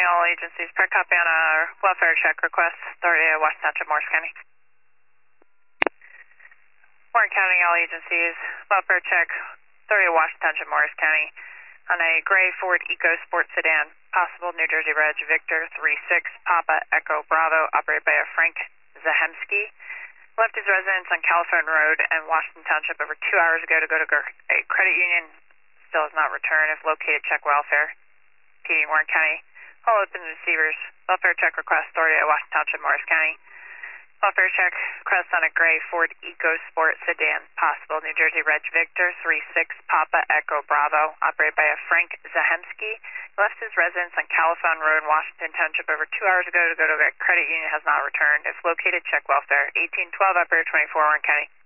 County, all agencies, per copy on a welfare check request, authority of Washington Township, Morris County. Warren County, all agencies, welfare check, authority of Washington Township, Morris County, on a gray Ford EcoSport sedan, possible New Jersey Reg Victor 36 Papa Echo Bravo, operated by a Frank Zahemsky. Left his residence on California Road and Washington Township over 2 hours ago to go to a credit union. Still has not returned. If located, check welfare. PD Warren County. All open receivers. Welfare check request, authority of Washington Township, Morris County. Welfare check request on a gray Ford EcoSport sedan, possible New Jersey Reg Victor 36 Papa Echo Bravo, operated by a Frank Zahemsky. Left his residence on California Road, Washington Township over 2 hours ago to go to a credit union, has not returned. If located, check welfare. 1812, operator 24, Warren County.